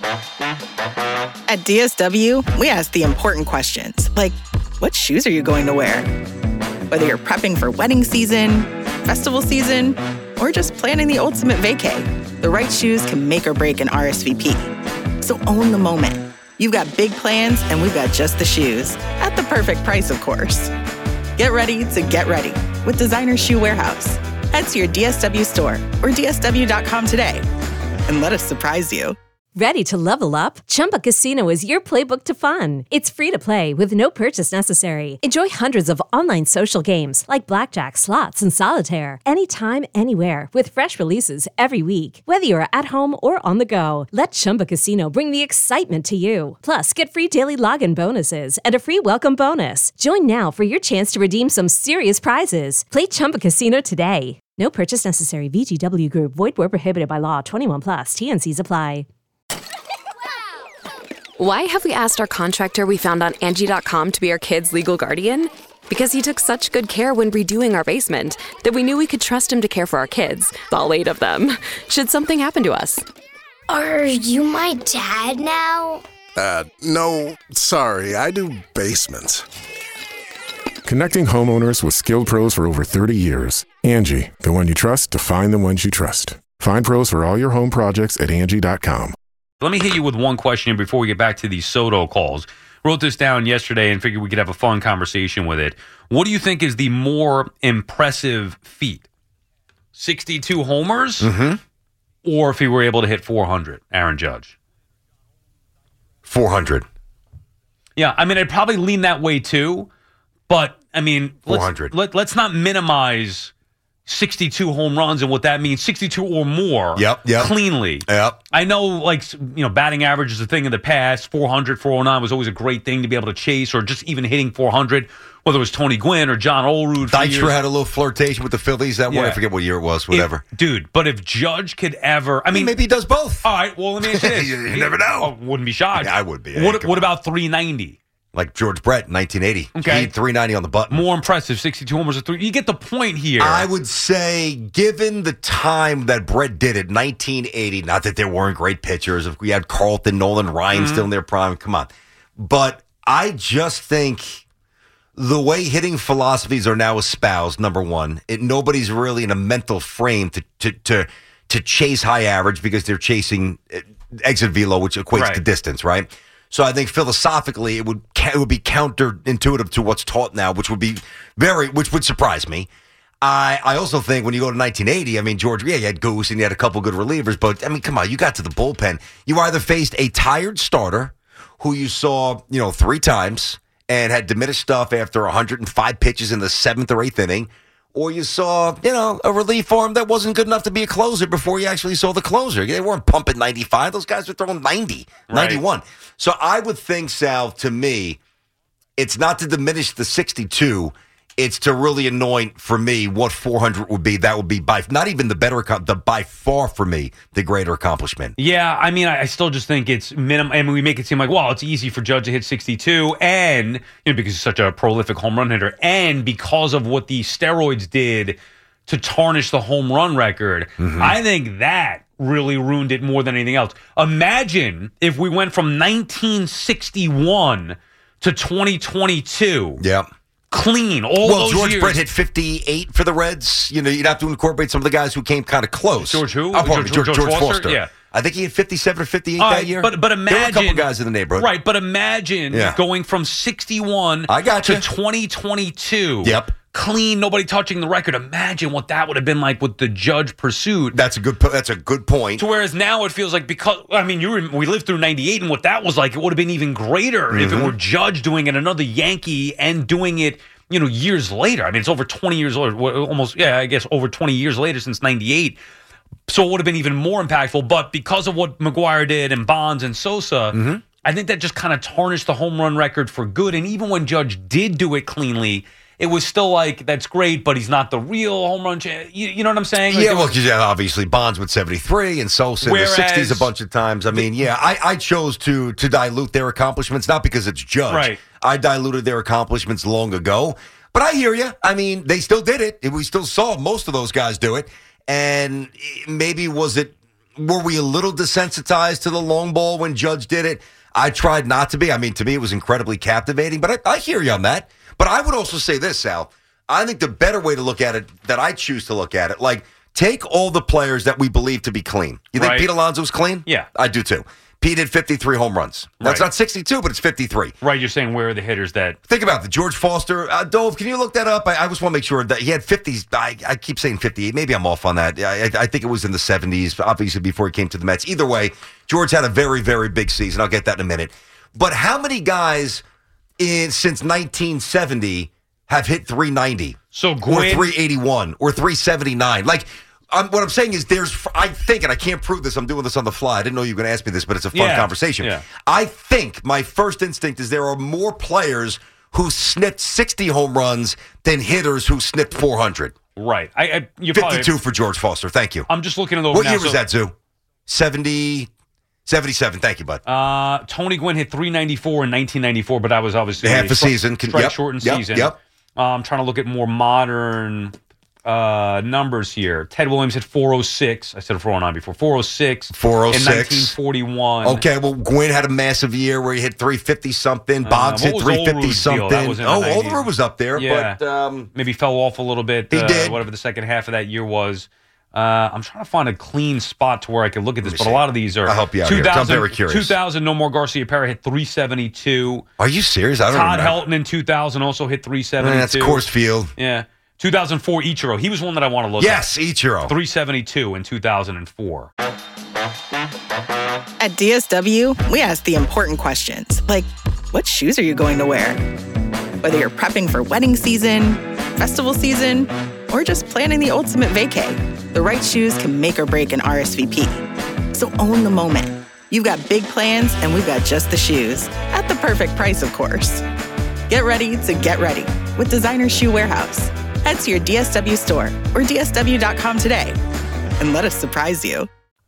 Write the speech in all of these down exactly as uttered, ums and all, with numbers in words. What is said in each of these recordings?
At D S W, we ask the important questions, like, what shoes are you going to wear? Whether you're prepping for wedding season, festival season, or just planning the ultimate vacay, the right shoes can make or break an R S V P. So own the moment. You've got big plans, and we've got just the shoes. At the perfect price, of course. Get ready to get ready with Designer Shoe Warehouse. Head to your D S W store or D S W dot com today and let us surprise you. Ready to level up? Chumba Casino is your playbook to fun. It's free to play with no purchase necessary. Enjoy hundreds of online social games like blackjack, slots, and solitaire anytime, anywhere with fresh releases every week. Whether you're at home or on the go, let Chumba Casino bring the excitement to you. Plus, get free daily login bonuses and a free welcome bonus. Join now for your chance to redeem some serious prizes. Play Chumba Casino today. No purchase necessary. V G W Group. Void where prohibited by law. twenty-one plus. T N Cs apply. Why have we asked our contractor we found on Angie dot com to be our kids' legal guardian? Because he took such good care when redoing our basement that we knew we could trust him to care for our kids, all eight of them, should something happen to us. Are you my dad now? Uh, no, sorry, I do basements. Connecting homeowners with skilled pros for over thirty years. Angie, the one you trust to find the ones you trust. Find pros for all your home projects at Angie dot com. Let me hit you with one question before we get back to these Soto calls. Wrote this down yesterday and figured we could have a fun conversation with it. What do you think is the more impressive feat? sixty-two homers? Mm-hmm. Or if he were able to hit four hundred, Aaron Judge? four hundred. Yeah, I mean, I'd probably lean that way too. But, I mean, four let's, hundred. Let, let's not minimize sixty-two home runs and what that means, sixty-two or more yep, yep. cleanly. Yep. I know, like, you know, batting average is a thing in the past. four hundred, four oh nine was always a great thing to be able to chase, or just even hitting four hundred, whether it was Tony Gwynn or John Olerud. Dykstra had a little flirtation with the Phillies that yeah. one. I forget what year it was, whatever. If, dude, but if Judge could ever, I mean. Maybe he does both. All right, well, let me ask you this. you, you never know. Oh, wouldn't be shocked. Yeah, I would be. What, what about three ninety? Like George Brett, nineteen eighty. Okay. He had three ninety on the button. More impressive, sixty-two homers or three. You get the point here. I would say, given the time that Brett did it, nineteen eighty, not that there weren't great pitchers. If we had Carlton, Nolan Ryan mm-hmm. still in their prime, come on. But I just think the way hitting philosophies are now espoused, number one, it, nobody's really in a mental frame to to to, to chase high average because they're chasing exit velo, which equates right. to distance, right? So I think philosophically it would it would be counterintuitive to what's taught now, which would be very, which would surprise me. I I also think when you go to nineteen eighty, I mean, George, yeah, you had Goose and you had a couple good relievers, but I mean, come on, you got to the bullpen. You either faced a tired starter who you saw, you know, three times and had diminished stuff after one hundred five pitches in the seventh or eighth inning, or you saw, you know, a relief arm that wasn't good enough to be a closer before you actually saw the closer. They weren't pumping ninety-five. Those guys were throwing ninety, right. ninety-one. So I would think, Sal, to me, it's not to diminish the sixty-two. It's to really anoint, for me, what four hundred would be. That would be by not even the better, the by far, for me, the greater accomplishment. Yeah, I mean, I still just think it's minimum. I mean, we make it seem like, well, it's easy for Judge to hit sixty-two, and, you know, because he's such a prolific home run hitter, and because of what the steroids did to tarnish the home run record, mm-hmm. I think that really ruined it more than anything else. Imagine if we went from nineteen sixty-one to twenty twenty-two. Yeah. Clean, all well, those George years. Brett hit fifty-eight for the Reds. You know, you'd have to incorporate some of the guys who came kind of close. George who? Oh, George, George, George, George Foster? Foster? Yeah. I think he had fifty-seven or fifty-eight right, that year. But, but imagine. There were a couple guys in the neighborhood. Right, but imagine yeah. going from sixty-one I got to you. twenty twenty-two. Yep. Clean, nobody touching the record. Imagine what that would have been like with the Judge pursuit. That's a good. That's a good point. To whereas now it feels like because I mean you were, we lived through ninety-eight and what that was like, it would have been even greater mm-hmm. if it were Judge doing it, another Yankee, and doing it, you know, years later. I mean, it's over twenty years later, almost yeah, I guess over twenty years later since ninety-eight. So it would have been even more impactful. But because of what McGwire did and Bonds and Sosa, mm-hmm. I think that just kind of tarnished the home run record for good. And even when Judge did do it cleanly, it was still like, that's great, but he's not the real home run. Ch- you, you know what I'm saying? Like yeah, well, because yeah, obviously Bonds with seventy-three and Sosa in the sixties a bunch of times. I mean, yeah, I, I chose to to dilute their accomplishments, not because it's Judge. Right. I diluted their accomplishments long ago. But I hear you. I mean, they still did it. We still saw most of those guys do it. And maybe was it were we a little desensitized to the long ball when Judge did it? I tried not to be. I mean, to me, it was incredibly captivating, but I, I hear you on that. But I would also say this, Sal. I think the better way to look at it, that I choose to look at it, like, take all the players that we believe to be clean. You think Right. Pete Alonso's clean? Yeah. I do too. Pete hit fifty-three home runs. That's Right. not sixty-two, but it's fifty-three. Right, you're saying where are the hitters that... Think about the George Foster. Uh, Dove, can you look that up? I, I just want to make sure that he had fifties. I, I keep saying fifty-eight. Maybe I'm off on that. I, I think it was in the seventies, obviously before he came to the Mets. Either way, George had a very, very big season. I'll get that in a minute. But how many guys in since nineteen seventy have hit three ninety? So Or Gwynn... three eighty-one or three seventy-nine? Like, I'm, what I'm saying is there's, I think, and I can't prove this, I'm doing this on the fly. I didn't know you were going to ask me this, but it's a fun Yeah, conversation. yeah. I think my first instinct is there are more players who snipped sixty home runs than hitters who snipped four hundred. Right. I, I you fifty-two probably, for George Foster. Thank you. I'm just looking at those What now. year was So, that, Zoo? seventy, seventy-seven. Thank you, bud. Uh, Tony Gwynn hit three ninety-four in nineteen ninety-four, but that was obviously Half a stri- season. Can- strike yep, shortened yep, season. yep. Uh, I'm trying to look at more modern uh, numbers here. Ted Williams hit four oh six. I said four oh nine before. four oh six. four oh six. In nineteen forty-one. Okay, well, Gwynn had a massive year where he hit three fifty something. Boggs what hit was three fifty Olerud's deal? That something. was in the Oh, nineties. Olerud was up there, Yeah. but um, Maybe fell off a little bit. He uh, did. Whatever the second half of that year was. Uh, I'm trying to find a clean spot to where I can look at this, me but see. a lot of these are. I'll help you out here, 'cause I'm very curious. two thousand, No More Garcia Parra hit three seventy-two. are you serious? I don't Todd remember. Helton in two thousand also hit three Man, seventy-two. that's Coors Field. Yeah. two thousand four Ichiro. He was one that I want to look Yes, Ichiro. at. three seventy-two in two thousand four. At D S W, we ask the important questions, like what shoes are you going to wear? Whether you're prepping for wedding season, festival season, or just planning the ultimate vacay, the right shoes can make or break an R S V P. So own the moment. You've got big plans, and we've got just the shoes. At the perfect price, of course. Get ready to get ready with Designer Shoe Warehouse. Head to your D S W store or D S W dot com today and let us surprise you.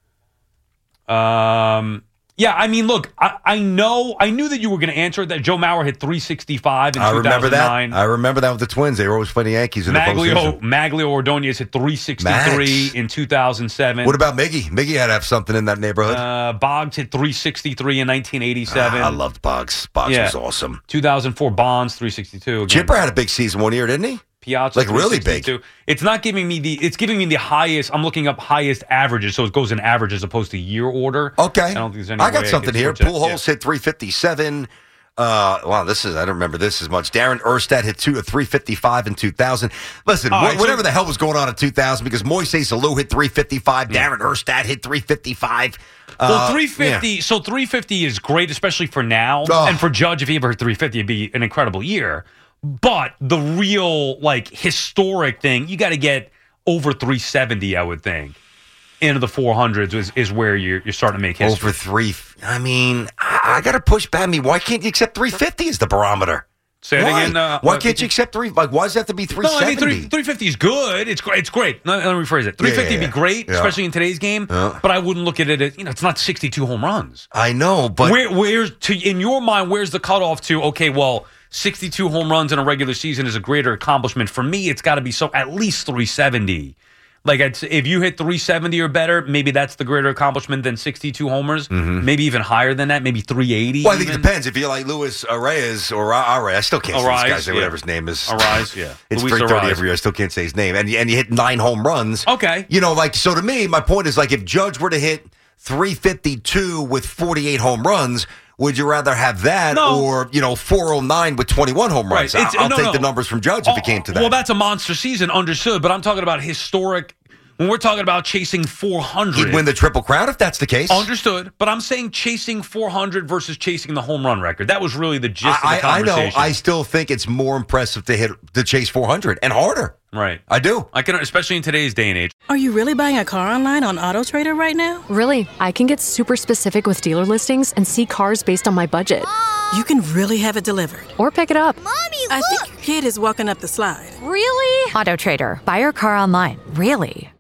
Um, yeah, I mean, look, I, I know, I knew that you were going to answer that. Joe Mauer hit three sixty-five in I two thousand remember nine. that. I remember that with the Twins. They were always playing the Yankees in the Maglio, postseason. Maglio Ordonez hit three sixty-three Max. in two thousand seven. What about Miggy? Miggy had to have something in that neighborhood. Uh, Boggs hit three sixty-three in nineteen eighty-seven. Ah, I loved Boggs. Boggs Yeah. was awesome. two thousand four Bonds, three sixty-two. Again. Chipper had a big season one year, didn't he? Piazza, Like, really big. three sixty-two. It's not giving me the. It's giving me the highest. I'm looking up highest averages, so it goes in average as opposed to year order. Okay. I don't think there's any. I got way something can here. switch it. Pujols hit three fifty-seven. Uh, wow, this is I don't remember this as much. Darren Erstad hit two three fifty-five in two thousand. Listen, All wh- right, so- whatever the hell was going on in two thousand, because Moises Alou hit three fifty-five. Yeah. Darren Erstad hit three fifty-five. Well, Uh, three fifty. yeah. So three fifty is great, especially for now, Oh. and for Judge. If he ever hit three fifty, it'd be an incredible year. But the real, like, historic thing, you got to get over three seventy, I would think. Into the four hundreds is, is where you're, you're starting to make history. Over three. I mean, I, I got to push back. I mean, why can't you accept three fifty as the barometer? Say it why? again. Uh, why uh, can't you accept three? Like, why does it have to be three No, I seventy? mean, three, 350 is good. It's great. It's great. Let, let me rephrase it. three fifty yeah, would yeah. be great, Yeah. especially in today's game. Yeah. But I wouldn't look at it as, you know, it's not sixty-two home runs. I know, but Where, where's to in your mind? Where's the cutoff to? Okay, well, sixty-two home runs in a regular season is a greater accomplishment. For me, it's got to be so at least three seventy. Like, I'd say if you hit three seventy or better, maybe that's the greater accomplishment than sixty-two homers. Maybe even higher than that. Maybe three eighty. Mm-hmm. well, I think even. it depends. If you're like Luis Arraez or Arraez, I still can't say Arraez, this guy's name, yeah. whatever his name is. Arraez, yeah. It's Luis three thirty Arraez. every year. I still can't say his name. And, and you hit nine home runs. Okay. You know, like, so to me, my point is, like, if Judge were to hit three fifty-two with forty-eight home runs, would you rather have that No. or, you know, four oh nine with twenty-one home runs? Right. It's- I'll no, take no. the numbers from Judge if it came to that. Well, that's a monster season, understood. But I'm talking about historic. When we're talking about chasing four hundred, He'd win the Triple Crown if that's the case. understood. But I'm saying chasing four hundred versus chasing the home run record. That was really the gist I, of the I, I know. conversation. I still think it's more impressive to hit to chase four hundred and harder. right. I do. I can, especially in today's day and age. Are you really buying a car online on AutoTrader right now? Really, I can get super specific with dealer listings and see cars based on my budget. You can really have it delivered. Or pick it up. Mommy, I look! think your kid is walking up the slide. Really? AutoTrader. Buy your car online. Really?